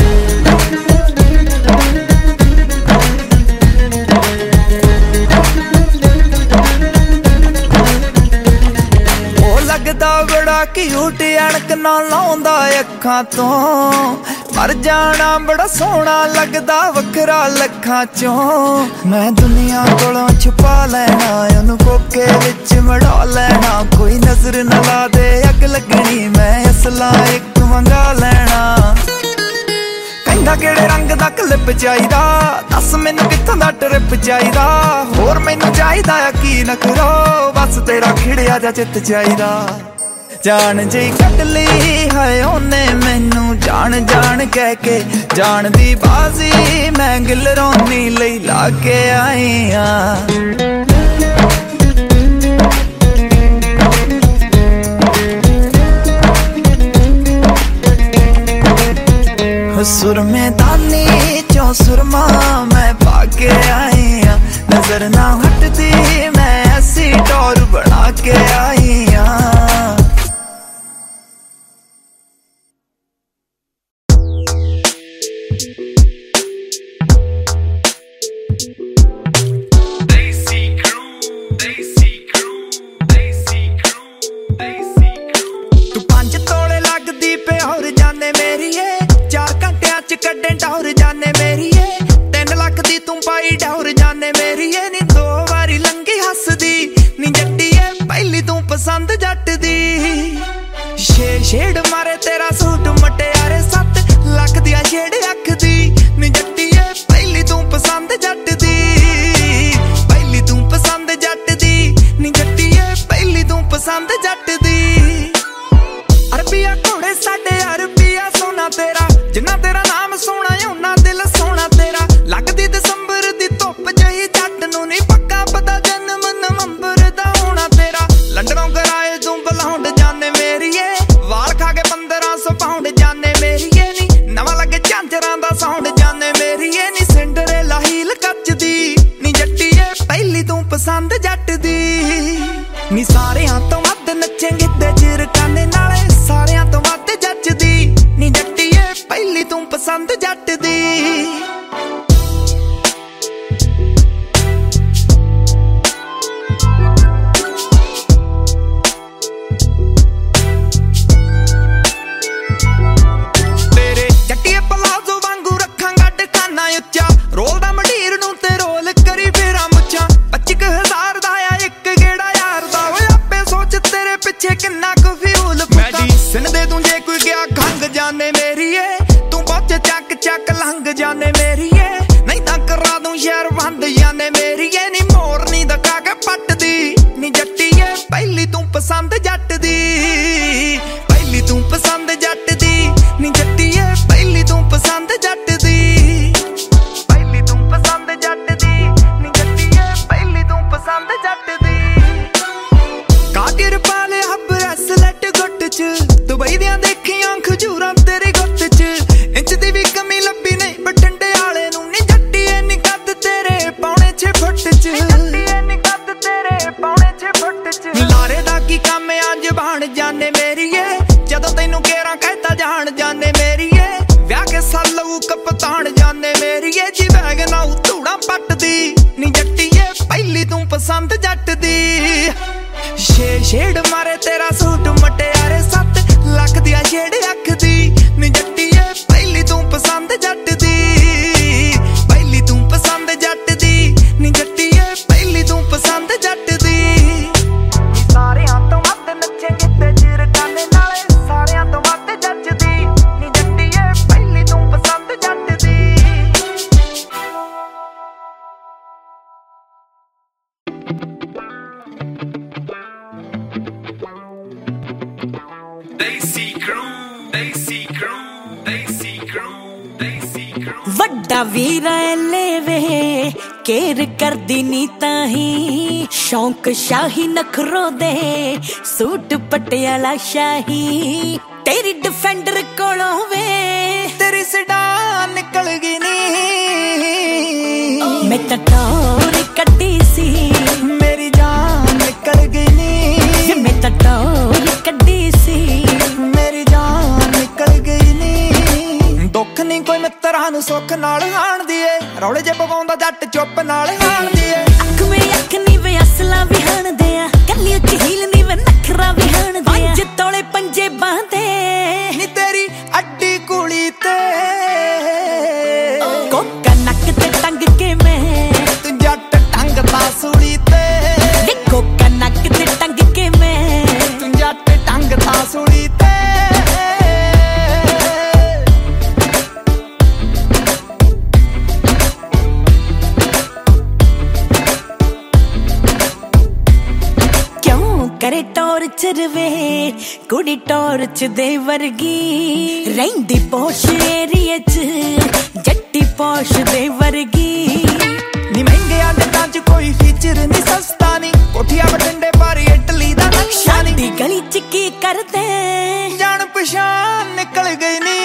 लगदा बड़ा क्यूट अणक ना लाउंदा अखां तो मर जाना बड़ा सोहना लगदा वखरा लखां चों मैं दुनिया कोलों छुपा लेना ओनू कोके विच मड़ा लेना कोई नजर न ला दे अग लगनी मैं असला एक मंगा लेना कहंदा केड़े रंग दा क्लिप चाहिदा दस मैनू कित्थों दा ट्रिप चाहिदा होर मैनू चाहिदा की न करो बस तेरा खिड़िया जा चित चाहिदा जान जी कट ली है ओने मैनू जान जान कह के जान दी बाजी मैं गिलरोनी लई ला के आई हां सुर में दानी चों सुरमा मैं पाके आई हां नजर ना हटती मैं ऐसी टौर बना के आई हां कड्डे टौर जाने मेरी तीन लख दी तू पाई डौर जाने मेरी नी दो वारी लंघी हसदी नी जट्टी पहली तू पसंद जट दी शेड़ शेड़ मारे तेरा सूट मटियारे सत्त लख दिया शेड़ अख दी नी जट्टी पहली तू पसंद जट दी पहली तू पसंद जट दी नी जट्टी पहली तू पसंद जट दी अरबिया घोड़े साडे अरबिया सोना तेरा जिन्ना तेरा नाम सोना उन्ना दिल सोना तेरा लगदी दसंबर दी धुप जही जट नू नहीं पक्का पता जन्म नवंबर दा होना तेरा लंडनों कराए तू बलौंड जाने मेरी वाल खा के पंद्रह सौ पाउंड जाने मेरी नी नवा लगे झांझरां दा साउंड जाने मेरी नी सिंडरेला हील कच दी नी जट्टी पहली तू पसंद जट दी नी सारियां तो वध नचे गिद्दे चिरकाने नाले सारियां तो वध जचदी नी जट्टी पहली तू पसंद जट दी तेरे जट्टिए पलाजो वांगू रखां गड्ड खाना उच्चा रोल दा मंडीर नू ते रोल करी फेरा मुच्छा पच्ची हजार दा आ एक गेड़ा यार दा ओए आपे सोच तेरे पिछे किन्ना कुछ फ्यूल मेडिसिन दे दूं जे कोई गया खंग जाने मेरी चक चक लंघ जाने मेरी नहीं तां करा दूं शहर बंद जाने मेरी नी मोर नी दका के पट दी नी जट्टी पहली तू पसंद जट दी पहली तू पसंद जट दी नी जट्टी पहली तू पसंद जट दी पहली तू पसंद जट दी नी जट्टी पहली तू पसंद जट दी काटिर पाले ब्रेसलेट गुट च दुबई दियां देखियां खजूरां तेरी गुट च इंच दी भी कमी लब्भी नहीं बठंडे आले नू नी जट्टी नी कद तेरे पौने छे फुट च नी कद तेरे पौने छे फुट च लारे दा की काम अज बन जाने मेरी ਜਦੋਂ ਤੈਨੂੰ ਕੇਰਾਂ ਕਹਿਤਾ ਜਾਣ ਜਾਣੇ ਮੇਰੀਏ ਵਿਆਹ ਕੇ ਸਾਲੂ ਕਪਤਾਨ ਜਾਣੇ ਮੇਰੀਏ ਜੀ ਬੈਗ ਨਾ ਧੂੜਾ ਪੱਟਦੀ ਨੀ ਜੱਟੀਏ ਪਹਿਲੀ ਤੂੰ ਪਸੰਦ ਜੱਟ ਦੀ ਛੇ ਛੇੜ ਮਾਰੇ ਤੇਰਾ ਸੂਟ ਮਟਿਆਰੇ ਸੱਤ ਲੱਖ ਦੀਆਂ ਛੇੜ ਅੱਖ ਦੀ ਨੀ ਜੱਟੀਏ ਪਹਿਲੀ ਤੂੰ ਪਸੰਦ ਜੱਟ ਦੀ ਪਹਿਲੀ ਤੂੰ ਪਸੰਦ ਜੱਟ ਦੀ ਨੀ ਜੱਟੀਏ ਪਹਿਲੀ ਤੂੰ ਪਸੰਦ ਜੱਟ ਦੀ ਸਾਰਿਆਂ ਤੋਂ ਵੱਧ ਨੱਚੇ ਕਿਤੇ ਚਿਰ ਕਾਨੇ ਨਾਲੇ ਸਾਰਿਆਂ ਤੋਂ ਵੱਧ ਜੱਜਦੀ ਨੀ ਜੱਟੀਏ ਪਹਿਲੀ ਤੂੰ ਪਸੰਦ ਜੱਟ ਦੀ ਦੇਸੀ ਕਰੂ ਦੇਸੀ ਕਰੂ ਦੇਸੀ ਕਰੂ ਦੇਸੀ ਕਰੂ ਵੱਡਾ ਵੀਰਾ ਲੈਵੇ ਕੇਰ ਕਰਦੀ ਨੀ ਤਾਹੀ ਸ਼ੌਂਕ ਸ਼ਾਹੀ ਨਖਰੋ ਦੇ ਸੂਟ ਪਟਿਆਲਾ ਸ਼ਾਹੀ ਤੇਰੀ ਡਿਫੈਂਡਰ ਕੋਲੋਂ ਵੇ ਤੇਰੀ ਸਡਾ ਨਿਕਲ ਗਈ ਨੀ ਮੈਂ ਤਾਂ ਟੌਰ ਕੱਢੀ ਸੀ ਮੇਰੀ ਜਾਨ ਨਿਕਲ ਗਈ ਨੀ ਮੈਂ ਤਾਂ ਟੌਰ ਕੱਢੀ ਸੀ ਮੇਰੀ ਜਾਨ ਨਿਕਲ ਗਈ ਨੀ ਦੁੱਖ ਨਹੀਂ ਕੋਈ ਮਿੱਤਰਾਂ ਨੂੰ ਸੁੱਖ ਨਾਲ ਹਾਣਦੀ ਏ ਰੌਲੇ ਜੇ ਪਵਾਉਂਦਾ ਜੱਟ ਚੁੱਪ ਨਾਲ ਹਾਣਦੀ ਏ ਅੱਖ ਮੇ ਅੱਖ ਨੀ ਵੇ ਅਸਲਾ ਵੀ ਹਣਦੇ ਆ ਕੱਲੀ ਉੱਚ ਹੀਲ ਨੀ ਵੇ ਨਖਰਾ ਵੀ ਹਣਦੇ ਆ ਪੰਜ ਤੋਲੇ ਪੰਜੇ ਬਾਂਦੇ ਨੀ ਤੇਰੀ ਅੱਡੀ ਕੁੜੀ ਤੇ ਕੋਕਾ ਨੱਕ ਤੇ ਟੰਗ ਕੇ ਮੈਂ ਤੂੰ ਜੱਟ ਟੰਗ ਤਾਂ ਸੂਲੀ ਤੇ ਵੇ ਕੋਕਾ ਨੱਕ ਤੇ ਟੰਗ ਕੇ ਮੈਂ ਤੂੰ ਜੱਟ ਟੰਗ ਤਾਂ ਸੂਲੀ ਤੇ ਕਰੇ ਟੌਰਚਰ ਵੇ ਕੁੜੀ ਟੌਰਚ ਦੇ ਵਰਗੀ ਰਹਿੰਦੀ ਪੋਸ਼ ਏਰੀਏ ਚ ਜੱਟੀ ਪੋਸ਼ ਦੇ ਵਰਗੀ ਨੀ ਮਹਿੰਗਿਆਂ ਜੱਟਾਂ ਚ ਕੋਈ ਫੀਚਰ ਨੀ ਸਸਤਾ ਨੀ ਕੋਠੀਆਂ ਬਠਿੰਡੇ ਪਰ ਇਟਲੀ ਦਾ ਨਕਸ਼ਾ ਨੀ ਦੀ ਗਲੀ ਚ ਕੀ ਕਰਦੇ ਜਾਣ ਪਛਾਣ ਨਿਕਲ ਗਈ ਨੀ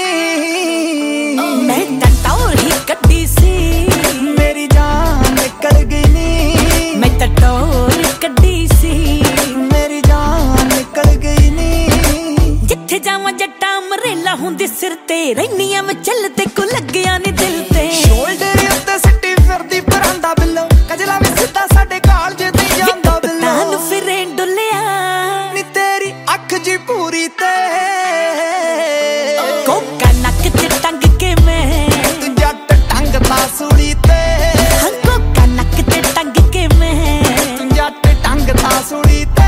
ਮੈਂ ਤਾਂ ਟੌਰ ਹੀ ਕੱਢੀ ਸੀ ਮੇਰੀ ਜਾਨ ਨਿਕਲ ਗਈ ਨੀ ਮੈਂ ਤਾਂ ਟੌਰ ਕੱਢੀ ਸੀ ਮੇਰੀ ਜਾਨ ਨਿਕਲ ਗਈ ਨੀ ਜਿੱਥੇ ਜਾਵਾਂ ਜੱਟਾਂ ਮਰੇਲਾ ਹੁੰਦੀ ਸਿਰ ਤੇ ਰਹਿਨੀਆਂ ਮੈਂ ਚੱਲ ਤੇ ਕੋ ਲੱਗਿਆ ਨੀ ਦਿਲ ਤੇ ਸ਼ੋਲਡਰ ਉੱਤੇ ਸਿੱਟੀ ਫਿਰਦੀ ਪਰਾਂਦਾ ਬਿੱਲੋ ਕਜਲਾ ਵੀ ਸਿੱਧਾ ਸਾਡੇ ਕਾਲਜ ਤੇ ਜਾਂਦਾ ਬਿੱਲੋ ਤਾਨੂੰ ਫਿਰੇ ਡੁੱਲਿਆ ਨੀ ਤੇਰੀ ਅੱਖ ਜੀ ਪੂਰੀ ਤੇ ਕੋਕਾ ਨੱਕ ਤੇ ਟੰਗ ਕੇ ਮੈਂ ਤੂੰ ਜੱਟ ਟੰਗ ਤਾਂ ਸੂਲੀ ਤੇ ਹਾਂ ਕੋਕਾ ਨੱਕ ਤੇ ਟੰਗ ਕੇ ਮੈਂ ਤੂੰ ਜੱਟ ਟੰਗ ਤਾਂ ਸੂਲੀ ਤੇ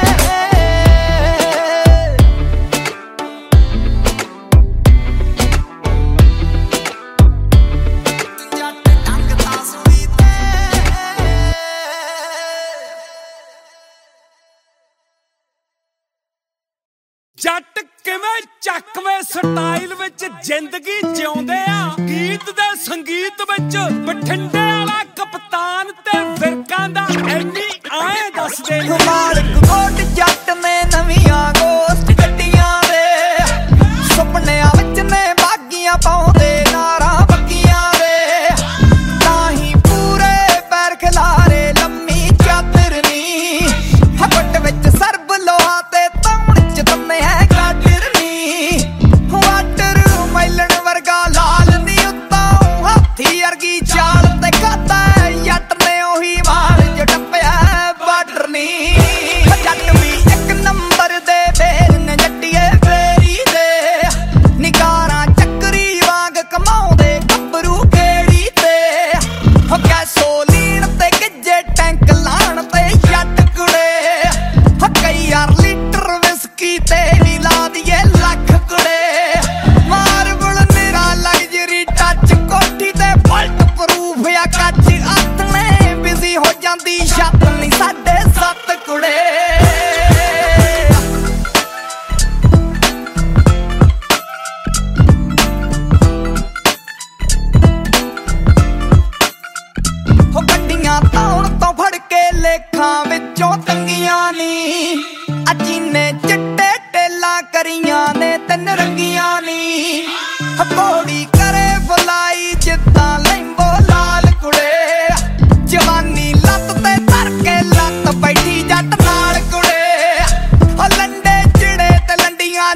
ਜੱਟ ਕਿਵੇਂ ਚੱਕਵੇਂ ਸਟਾਈਲ ਵਿੱਚ ਜ਼ਿੰਦਗੀ ਜਿਉਂਦੇ ਆ ਗੀਤ ਦੇ ਸੰਗੀਤ ਵਿੱਚ ਬਠਿੰਡੇ ਵਾਲਾ ਕਪਤਾਨ ਤੇ ਫਿਰਕਾਂ ਦਾ ਐਨੀ ਆਏ ਦੱਸਦੇ ਨੇ ਮਾਲਕ ਕੋਟ ਜੱਟ ਨੇ ਨਵੀਆਂ ਗੋਸਟ ਗੱਡੀਆਂ ਦੇ ਸੁਪਨਿਆਂ ਵਿੱਚ ਨੇ ਬਾਗੀਆਂ ਪਾਉਂਦੇ ਨਾਰਾਂ ਬੱਕੀਆਂ ਦੇ ਤਾਂ ਹੀ ਪੂਰੇ ਪੈਰ ਖਿਲਾਰੇ ਲੰਮੀ ਚਾਦਰ ਨੀ ਹੱਟ ਵਿੱਚ ਸਰਬ ਲੋਹਾ ਤੇ ਤੌਣ ਚ ਤੰਨੇ ਹੈ ਗਾਡਰ ਨੀ ਵਾਟਰ ਮੈਲਣ ਵਰਗਾ ਲਾਲ ਨੀ ਉੱਤੋਂ ਹਾਥੀ ਵਰਗੀ ਚਾਲ ਤੇ ਖਾਤਾ ਜੱਟ ਨੇ ਉਹੀ ਮਾਲ ਜੋ ਟੱਪਿਆ ਬਾਰਡਰ ਨੀ ਜੱਟ ਵੀ ਇੱਕ ਨੰਬਰ ਦੇ ਬੇਲ ਨੇ ਜੱਟੀਏ ਫੇਰੀ ਦੇ ਨਿਗਾਰਾਂ ਚੱਕਰੀ ਵਾਂਗ ਕਮਾਉਂਦੇ ਗੱਭਰੂ ਕਿਹੜੀ ਤੇ ਹੋ ਗੈਸੋਲੀਨ ਤੇ ਗਿੱਜੇ ਟੈਂਕ ਲਾਣ ਤੇ ਜੱਟ ਕੁੜੇ ਹੋ ਕਈ ਯਾਰ ਲੀਟਰ ਵਿਸਕੀ ਤੇ ਵੀ ਲਾ ਦੀਏ ਲੱਖ ਕੁੜੇ ਮਾਰਬਲ ਨਿਰਾ ਲਗਜ਼ਰੀ ਟੱਚ ਕੋਠੀ ਤੇ ਬਲਟ ਪ੍ਰੂਫ ਆ ਕੱਚ ਆਥਣੇ ਬਿਜ਼ੀ ਹੋ ਜਾਂਦੀ ਛੱਤ ਨਹੀਂ ਸਾਡੇ ਸੱਤ ਕੁੜੇ ਹੋ ਗੱਡੀਆਂ ਧੌਣ ਤੋਂ ਫੜ ਕੇ ਲੇਖਾਂ ਵਿੱਚੋਂ ਤੰਗੀਆਂ ਨੀ ਅਜੀਨੇ ਚਿੱਟੇ ਟੇਲਾਂ ਕਰੀਆਂ ਨੇ ਤਿੰਨ ਰੰਗੀਆਂ ਨੀ ਹਕੋੜੀ ਕਰੇ ਫੁਲਾਈ ਜਿੱਦਾਂ ਲੈਂਬੋ ਲਾਲ ਕੁੜੇ ਜਵਾਨੀ ਲੱਤ ਤੇ ਧਰ ਕੇ ਲੱਤ ਬੈਠੀ ਜੱਟ ਨਾਲ ਕੁੜੇ ਹੋ ਲੰਡੇ ਚਿੜੇ ਤੇ ਲੰਡੀਆਂ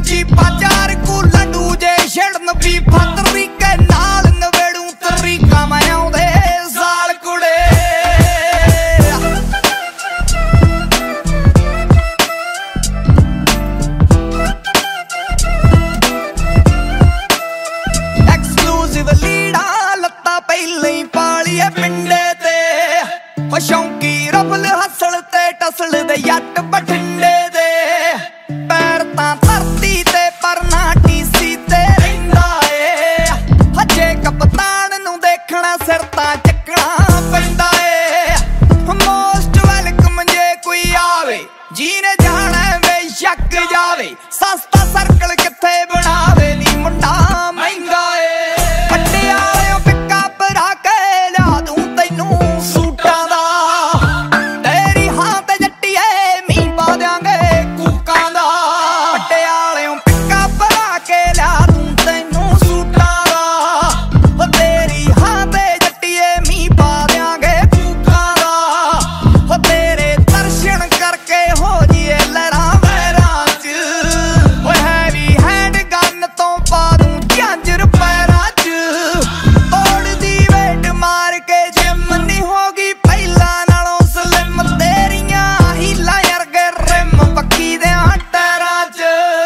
ਸਰਕਲ ਕਿੱਥੇ ਬਣਾਵੇ ਨੀ ਮੁੰਡਾ ਮਹਿੰਗਾ ਏ ਪਟਿਆਲਿਓ ਪਿੱਕਾ ਭਰਾ ਕੇ ਲਿਆ ਦੂੰ ਤੈਨੂੰ ਸੂਟਾਂ ਦਾ ਤੇਰੀ ਹਾਂ ਤੇ ਜੱਟੀਏ ਮੀਂਹ ਪਾ ਦਿਆਂਗੇ ਕੂਕਾਂ ਦਾ ਪਟਿਆਲਿਓ ਪਿੱਕਾ ਭਰਾ ਕੇ ਲਿਆ ਦੂੰ ਤੈਨੂੰ ਸੂਟਾਂ ਦਾ ਉਹ ਤੇਰੀ ਹਾਂ ਤੇ ਜੱਟੀਏ ਮੀਂਹ ਪਾ ਦਿਆਂਗੇ ਕੂਕਾਂ ਦਾ ਉਹ ਤੇਰੇ ਦਰਸ਼ਨ ਕਰਕੇ ਹੋ ਜੀਏ ਲਹਿਰਾਂ ਵਹਿਰਾਂ ਚ ਓਏ ਹੈਵੀ ਹੈਂਡ ਗਨ ਤੋਂ ਪਾ ਦੂੰ ਝਾਂਜਰ ਪੈਰਾਂ ਚ ਤੋੜਦੀ ਵੇਟ ਮਾਰ ਕੇ ਜਿਮ ਨੀ ਹੋ ਗਈ ਪਹਿਲਾਂ ਨਾਲੋਂ ਸਲਿਮ ਤੇਰੀਆਂ ਹੀਲਾਂ ਵਰਗੇ ਰਿਮ ਪੱਕੀ ਦਿਆਂ ਟੈਰਾਂ ਚ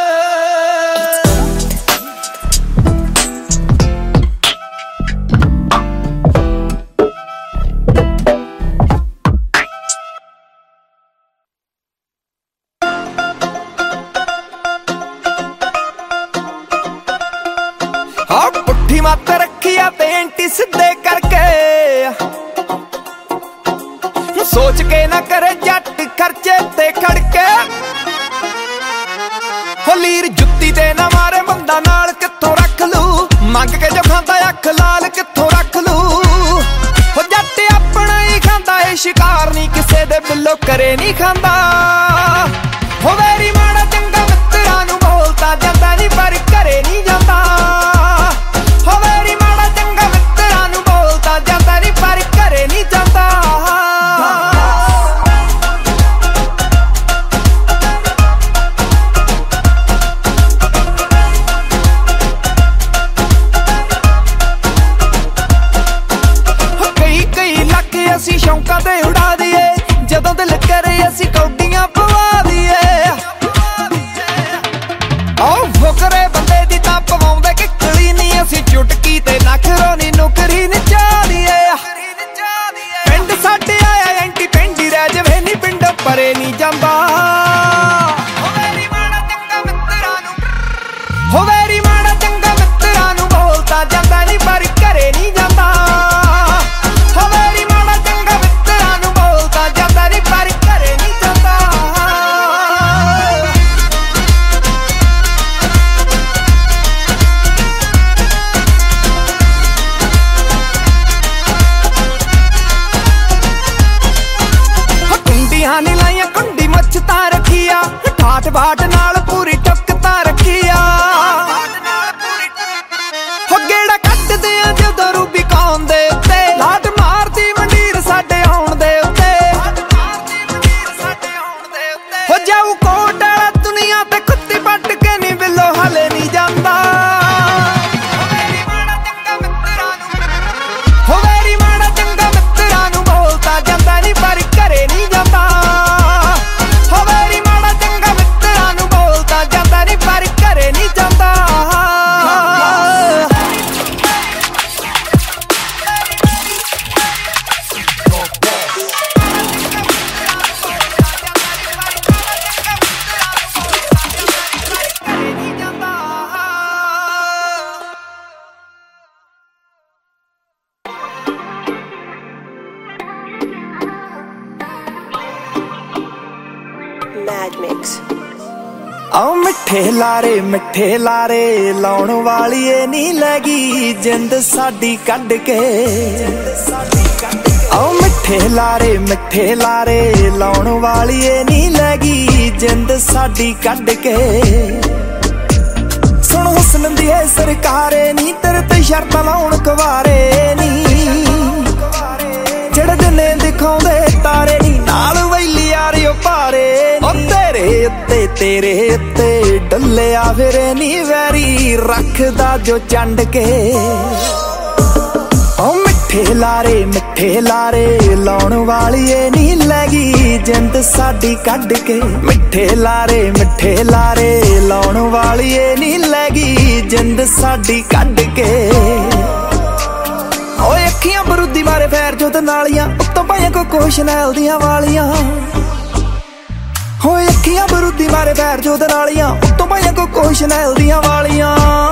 ਆ ਪੁੱਠੀ ਮੱਤ ਰੱਖੀ ਆ ਤੇ ਐਂਟੀ ਸਿੱਧੇ ਕਰਕੇ ਸੋਚ ਕੇ ਨਾ ਕਰੇ ਜੱਟ ਖਰਚੇ ਤੇ ਖੜਕੇ ਹੋ ਲੀਰ ਜੁੱਤੀ ਤੇ ਨਾ ਮਾਰੇ ਬੰਦਾ ਨਾਲ ਕਿੱਥੋਂ ਰੱਖ ਲੂ ਮੰਗ ਕੇ ਜੋ ਖਾਂਦਾ ਅੱਖ ਲਾਲ ਕਿੱਥੋਂ ਰੱਖ ਲੂ ਹੋ ਜੱਟ ਆਪਣਾ ਹੀ ਖਾਂਦਾ ਏ ਸ਼ਿਕਾਰ ਨਹੀਂ ਕਿਸੇ ਦੇ ਬਿੱਲੋ ਕਰੇ ਨਹੀਂ ਖਾਂਦਾ ਹੋ ਵੈਰੀ ਮਾੜਾ ਚੰਗਾ ਮਿੱਤਰਾਂ ਨੂੰ ਬੋਲਤਾ ਜਾਂਦਾ ਨਹੀਂ ਪਰ ਘਰੇ ਨਹੀਂ ਜਾਂਦਾ ਹੋ ਵੈਰੀ ਮਾੜਾ ਚੰਗਾ ਮਿੱਤਰਾਂ ਨੂੰ ਬੋਲਤਾ ਜਾਂਦਾ ਨਹੀਂ ਪਰ ਘਰੇ ਨਹੀਂ ਜਾਂਦਾ ਕਈ ਕਈ ਲੱਖ ਅਸੀਂ ਸ਼ੌਂਕਾਂ ਤੇ ਉਡਾ ਦਈਏ ਜਦੋਂ ਦਿਲ ਕਰੇ ਅਸੀਂ ਕੌਡੀਆਂ ਪਵਾ ਦਈਏ ਆਹ ਫੁਕਰੇ ਬੰਦੇ ਦੀ ਤਾਂ ਪਵਾਉਂਦੇ ਕਿੱਕਲੀ ਨਹੀਂ ਅਸੀਂ ਚੁਟਕੀ ਤੇ ਨਖਰੋ ਨੀ ਨੁਕਰੀ ਨਚਾ ਦਈਏ ਪਿੰਡ ਸਾਡੇ ਆਇਆ ਐਂਟੀ ਪਿੰਡੀ ਰਹਿ ਜਵੇ ਨੀ ਪਿੰਡ ਪਰੇ ਨੀ ਜਾਂਦਾ ਹੋ ਵੈਰੀ ਮਾੜਾ ਚੰਗਾ ਮਿੱਤਰਾਂ ਨੂੰ ਹੋ ਵੈਰੀ ਮਾੜਾ ਚੰਗਾ ਮਿੱਤਰਾਂ ਨੂੰ ਬੋਲਤਾ ਜਾਂਦਾ ਨੀ ਪਰ ਘਰੇ ਨੀ ਜਾਂਦਾ ਹੋ ਵੈਰੀ ਮਾੜਾ ਚੰਗਾ ਮਿੱਤਰਾਂ ਨੂੰ ਬੋਲਤਾ ਜਾਂਦਾ ਨੀ ਪਰ ਘਰੇ ਨੀ ਜਾਂਦਾ ਕੁੰਡੀਆਂ ਨੀ ਲਾਈਆਂ ਕੁੰਡੀ ਮੱਛ ਤਾਂ ਰੱਖੀ ਆ ਠਾਠ ਬਾਟ ਨਾਲ ਪੂਰੀ ਟੁੱਕ ਤਾਂ ਰੱਖੀ ਆ ਹੋ ਗੇੜਾ ਕੱਟਦੇ ਆ ਜਦੋਂ ਰੂਬੀ ਕੌਣ ਦੇ ਉੱਤੇ ਲਾਟ ਮਾਰਦੀ ਮੰਡੀਰ ਸਾਡੇ ਆਉਣ ਦੇ ਉੱਤੇ ਹੋ ਜਾਊ ਕੋਟ ਵਾਲਾ ਦੁਨੀਆ ਤੇ ਕੁੱਤੀ ਪੱਟ ਕੇ ਨੀ ਬਿੱਲੋ ਹਲੇ ਨੀ ਜਾਂਦਾ ਹੋ ਵੈਰੀ ਮਾੜਾ ਚੰਗਾ ਮਿੱਤਰਾਂ ਨੂੰ ਬੋਲਤਾ ਜਾਂਦਾ ਨੀ ਪਰ ਘਰੇ ਨੀ ਜਾਂਦਾ ਹੋ ਵੈਰੀ ਮਾੜਾ ਚੰਗਾ ਮਿੱਤਰਾਂ ਨੂੰ ਬੋਲਤਾ ਜਾਂਦਾ ਨੀ ਪਰ ਘਰੇ ਨੀ ਜਾਂਦਾ Mad Mix. ਆਓ ਮਿੱਠੇ ਲਾਰੇ ਮਿੱਠੇ ਲਾਰੇ ਲਾਉਣ ਵਾਲੀਏ ਨੀ ਲੈਗੀ ਜਿੰਦ ਸਾਡੀ ਕੱਢ ਕੇ ਆਓ ਮਿੱਠੇ ਲਾਰੇ ਮਿੱਠੇ ਲਾਰੇ ਲਾਉਣ ਵਾਲੀਏ ਨੀ ਲੈਗੀ ਜਿੰਦ ਸਾਡੀ ਕੱਢ ਕੇ ਸੁਣ ਹੁਸਨ ਦੀ ਏ ਸਰਕਾਰੇ ਨੀ ਤੇਰੇ ਤੇ ਸ਼ਰਤਾਂ ਲਾਉਣ ਕੁਵਾਰੇ ਨੀ ਜਿਹੜੇ ਦਿਨੇ ਦਿਖਾਉਂਦੇ ਤਾਰੇ ਨੀ ਨਾਲ ਵੈਲੀ ਯਾਰਿਓ ਭਾਰੇ ਤੇਰੇ ਉੱਤੇ ਤੇਰੇ ਉੱਤੇ ਡੱਲਿਆ ਫਿਰੇ ਨੀ ਵੈਰੀ ਰੱਖਦਾ ਜੋ ਚੰਡ ਕੇ ਓ ਮਿੱਠੇ ਲਾਰੇ ਮਿੱਠੇ ਲਾਰੇ ਲਾਉਣ ਵਾਲੀਏ ਨੀ ਲੈਗੀ ਜਿੰਦ ਸਾਡੀ ਕੱਢ ਕੇ ਮਿੱਠੇ ਲਾਰੇ ਮਿੱਠੇ ਲਾਰੇ ਲਾਉਣ ਵਾਲੀਏ ਨੀ ਲੈਗੀ ਜਿੰਦ ਸਾਡੀ ਕੱਢ ਕੇ ਓਏ ਅੱਖੀਆਂ ਬਰੂਦੀ ਮਾਰੇ ਫੈਰ ਜੋ ਤੇ ਨਾਲੀਆਂ ਉੱਤੋਂ ਪਾਈਆਂ ਕੋਕੋ ਸ਼ਨੈਲ ਦੀਆਂ ਵਾਲੀਆਂ ਹੋਏ ਅੱਖੀਆਂ ਬਰੂਦੀ ਮਾਰੇ ਪੈਰ ਜੋ ਦੇ ਨਾਲੀਆਂ ਉੱਤੋਂ ਪਾਈਆਂ ਕੋਕੋ ਸ਼ਨੈਲ ਦੀਆਂ ਵਾਲੀਆਂ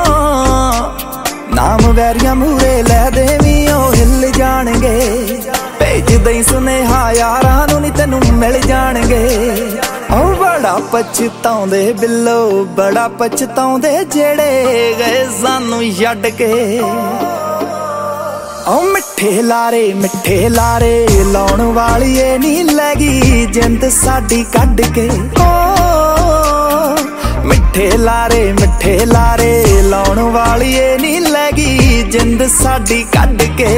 ਨਾਮ ਵੈਰੀਆਂ ਮੂਰੇ ਲੈ ਦੇਵੀਂ ਉਹ ਹਿੱਲ ਜਾਣਗੇ ਭੇਜਦੇ ਸੁਨੇਹਾ ਯਾਰਾਂ ਨੂੰ ਨੀ ਤੈਨੂੰ ਮਿਲ ਜਾਣਗੇ ਓ ਬੜਾ बड़ा पछताउंदे बिल्लो बड़ा पछताउंदे जेड़े गए सानू छड्ड के ओ मिठे लारे मिठे लारे लाउण वालीए नी लैगी जिंद साडी कड्ड के ओ मिठे लारे मिठे लारे लाउण वालीए नी लैगी जिंद साडी कड्ड के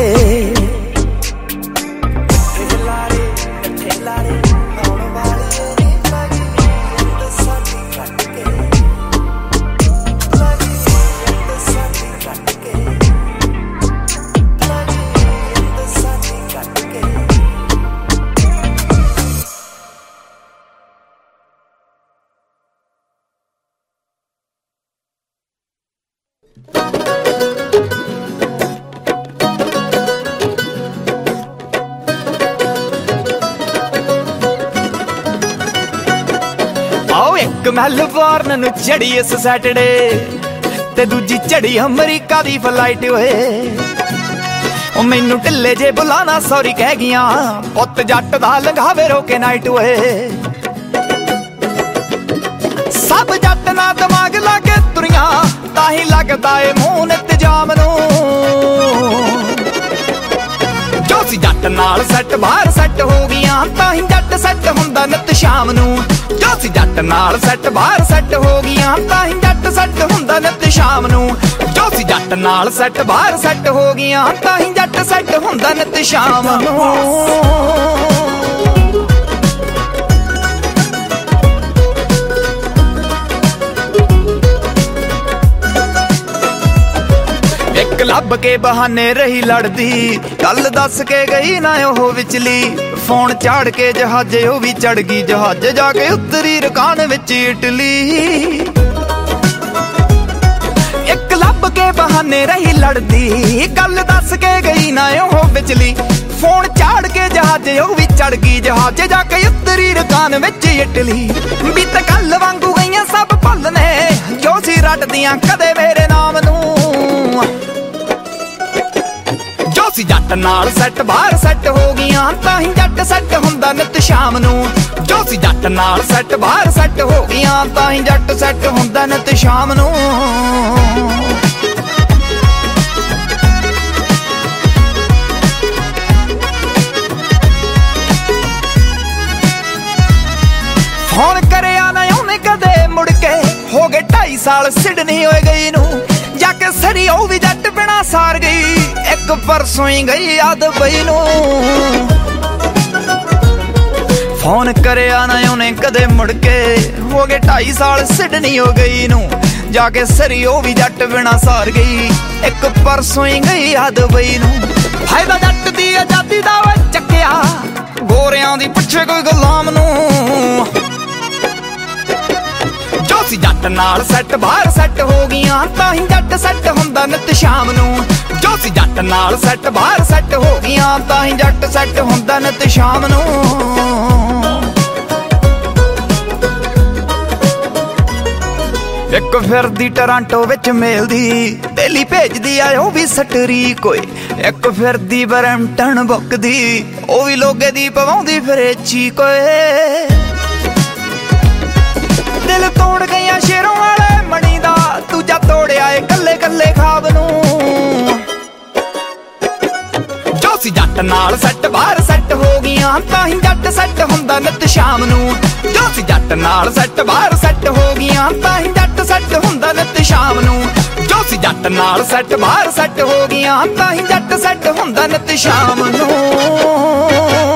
ਮੈਲਬੌਰਨ ਨੂੰ ਚੜੀ ਇਸ ਸੈਟਰਡੇ ਤੇ ਦੂਜੀ ਚੜੀ ਅਮਰੀਕਾ ਦੀ ਫਲਾਈਟ ਓਏ ਉਹ ਮੈਨੂੰ ਢਿੱਲੇ ਜੇ ਬੁਲਾਣਾ ਸੌਰੀ ਕਹਿ ਗਈਆਂ ਪੁੱਤ ਜੱਟ ਦਾ ਲੰਘਾਵੇ ਰੋਕੇ ਨਾਈਟ ਓਏ ਸਭ ਜੱਟ ਨਾ ਦਿਮਾਗ ਲਾ ਕੇ ਤੁਰੀਆਂ ਤਾਂ ਹੀ ਲੱਗਦਾ ਏ ਮੂੰਹ ਨਿਤਜਾਮ ਨੂੰ ਜੋ ਸੀ ਜੱਟ ਨਾਲ ਸੈੱਟ ਬਾਹਰ ਸੈੱਟ ਹੋ ਗਈਆਂ ਤਾਂ ਹੀ ਜੱਟ ਸੈੱਟ ਹੁੰਦਾ ਨਿਤ ਸ਼ਾਮ ਨੂੰ ਜੋ ਸੀ ਜੱਟ ਨਾਲ ਸੈੱਟ ਬਾਹਰ ਸੈੱਟ ਹੋ ਗਈਆਂ ਤਾਂ ਹੀ ਜੱਟ ਸੈੱਟ ਹੁੰਦਾ ਨਿਤ ਸ਼ਾਮ ਨੂੰ ਜੋ ਸੀ ਜੱਟ ਨਾਲ ਸੈੱਟ ਬਾਹਰ ਸੈੱਟ ਹੋ ਗਈਆਂ ਤਾਂ ਹੀ ਜੱਟ ਸੈੱਟ ਹੁੰਦਾ ਨਿਤ ਸ਼ਾਮ ਨੂੰ ਲੱਭ ਕੇ ਬਹਾਨੇ ਰਹੀ ਲੜਦੀ ਕੱਲ ਦੱਸ ਕੇ ਗਈ ਨਾ ਉਹ ਵਿਚਲੀ ਫੋਨ ਚਾੜ ਕੇ ਜਹਾਜ਼ੇ ਉਹ ਵੀ ਚੜ ਗਈ ਜਹਾਜ਼ ਜਾ ਕੇ ਉਤਰੀ ਰਕਾਨ ਵਿੱਚ ਇਟਲੀ ਇੱਕ ਲੱਭ ਕੇ ਬਹਾਨੇ ਰਹੀ ਲੜਦੀ ਕੱਲ ਦੱਸ ਕੇ ਗਈ ਨਾ ਉਹ ਵਿਚਲੀ ਫੋਨ ਚਾੜ ਕੇ ਜਹਾਜ਼ੇ ਉਹ ਵੀ ਚੜ ਗਈ ਜਹਾਜ਼ ਜਾ ਕੇ ਉਤਰੀ ਰਕਾਨ ਵਿੱਚ ਇਟਲੀ ਵੀ ਤਾਂ ਕੱਲ ਵਾਂਗੂ ਗਈਆਂ ਸਭ ਭੁੱਲ ਨੇ ਜੋ ਸੀ ਰੱਟਦੀਆਂ ਕਦੇ ਮੇਰੇ ਨਾਮ ਨੂੰ ਸੀ ਜੱਟ ਨਾਲ ਸੈੱਟ ਬਾਹਰ ਸੈੱਟ ਹੋ ਗਈਆਂ ਤਾਂ ਹੀ ਜੱਟ ਸੈੱਟ ਹੁੰਦਾ ਨਿਤ ਸ਼ਾਮ ਨੂੰ ਜੋ ਸੀ ਜੱਟ ਨਾਲ ਸੈੱਟ ਬਾਹਰ ਸੈੱਟ ਹੋ ਗਈਆਂ ਤਾਂ ਹੀ ਜੱਟ ਸੈੱਟ ਹੁੰਦਾ ਨਿਤ ਸ਼ਾਮ ਨੂੰ ਫੋਨ ਕਰਿਆ ਨਾ ਉਹਨੇ ਕਦੇ ਮੁੜ ਕੇ ਹੋ ਗਏ ਢਾਈ ਸਾਲ ਸਿਡਨੀ ਹੋਏ ਗਈ ਨੂੰ ਜਾ ਕੇ ਸਰੀ ਉਹ ਵੀ ਜੱਟ ਬਿਨਾ ਸਾਰ ਗਈ ਇੱਕ ਪਰਸੋਂ ਹੀ ਗਈ ਯਾਦ ਬਈ ਨੂੰ ਫੋਨ ਕਰਿਆ ਨਾ ਉਹਨੇ ਕਦੇ ਮੁੜ ਕੇ ਹੋ ਗਏ ਢਾਈ ਸਾਲ ਸਿਡਨੀ ਹੋ ਗਈ ਨੂੰ ਜਾ ਕੇ ਸਰੀ ਉਹ ਵੀ ਜੱਟ ਬਿਨਾ ਸਾਰ ਗਈ ਇੱਕ ਪਰਸੋਂ ਹੀ ਗਈ ਯਾਦ ਬਈ ਨੂੰ ਫਾਇਦਾ ਜੱਟ ਦੀ ਆਜ਼ਾਦੀ ਦਾ ਵੇ ਚੱਕਿਆ ਗੋਰਿਆਂ ਦੀ ਪਿੱਛੇ ਕੋਈ ਗੁਲਾਮ ਨੂੰ ਜੋ ਸੀ ਜੱਟ ਨਾਲ ਸੈੱਟ ਬਾਹਰ ਸੈੱਟ ਹੋ ਗਈਆਂ ਤਾਂ ਹੀ ਜੱਟ ਸੈੱਟ ਹੁੰਦਾ ਨਿਤ ਸ਼ਾਮ ਨੂੰ ਜੋ ਸੀ ਜੱਟ ਨਾਲ ਸੈੱਟ ਬਾਹਰ ਸੈੱਟ ਹੋ ਗਈਆਂ ਤਾਂ ਹੀ ਜੱਟ ਸੈੱਟ ਹੁੰਦਾ ਨਿਤ ਸ਼ਾਮ ਨੂੰ ਇੱਕ ਫਿਰਦੀ ਟੋਰਾਂਟੋ ਵਿੱਚ ਮੇਲਦੀ ਦਿੱਲੀ ਭੇਜਦੀ ਆ ਉਹ ਵੀ ਸਟਰੀ ਕੋਈ ਇੱਕ ਫਿਰਦੀ ਬਰੈਂਪਟਨ ਬੁੱਕਦੀ ਉਹ ਵੀ ਲੋਗੇ ਦੀ ਪਵਾਉਂਦੀ ਫਿਰੇ ਚੀ ਕੋਈ ਦਿਲ ਤੋੜ ਗਈਆਂ ਸ਼ੇਰੋਂ ਵਾਲੇ ਮਣੀ ਦਾ ਦੂਜਾ ਤੋੜਿਆ ਏ ਕੱਲੇ ਕੱਲੇ ਖਾਬ ਨੂੰ ਜੋ ਸੀ ਜੱਟ ਨਾਲ ਸੈੱਟ ਬਾਹਰ ਸੈੱਟ ਹੋ ਗਈਆਂ ਤਾਂ ਹੀ ਜੱਟ ਸੈੱਟ ਹੁੰਦਾ ਨਿਤ ਸ਼ਾਮ ਨੂੰ ਜੋ ਸੀ ਜੱਟ ਨਾਲ ਸੈੱਟ ਬਾਹਰ ਸੈੱਟ ਹੋ ਗਈਆਂ ਤਾਂ ਹੀ ਜੱਟ ਸੈੱਟ ਹੁੰਦਾ ਨਿਤ ਸ਼ਾਮ ਨੂੰ ਜੋ ਸੀ ਜੱਟ ਨਾਲ ਸੈੱਟ ਬਾਹਰ ਸੈੱਟ ਹੋ ਗਈਆਂ ਤਾਂ ਹੀ ਜੱਟ ਸੈੱਟ ਹੁੰਦਾ ਨਿਤ ਸ਼ਾਮ ਨੂੰ